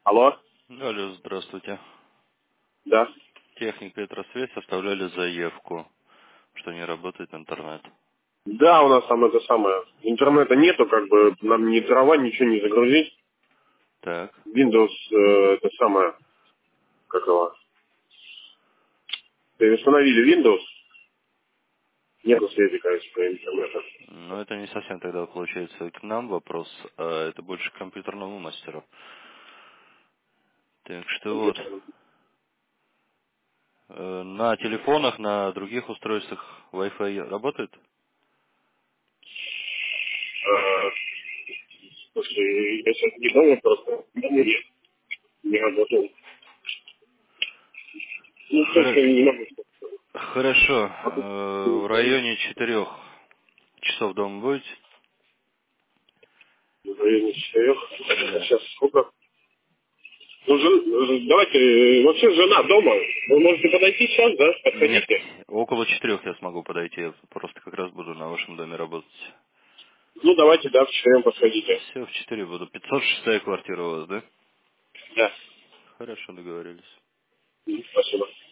Алло? Алло, здравствуйте. Да. Техника и Тросвязь оставляли заявку, что не работает интернет. Да, у нас там это самое. Интернета нету, как бы нам ни дрова, ничего не загрузить. Так. Windows, это самое, как его, переустановили Windows, нету связи, короче, по интернету. Но это не совсем тогда получается к нам вопрос, а это больше к компьютерному мастеру. Так что вот, Компьютер. на телефонах, на других устройствах Wi-Fi работает? Слушай, я сейчас не помню просто. Нет, не работал. Ну, точно Хоро- не могу сказать. Хорошо. Не В помню. районе 4 часов дома будете? В районе 4. Да. Сейчас сколько? Ну, давайте, вообще жена дома. Вы можете подойти сейчас, да? Нет, Подходите. около 4 я смогу подойти, я просто как раз буду на вашем доме работать. Ну, давайте, да, вчетвером подходите. Все, в 4 буду. 506 квартира у вас, да? Да. Хорошо, договорились. Спасибо.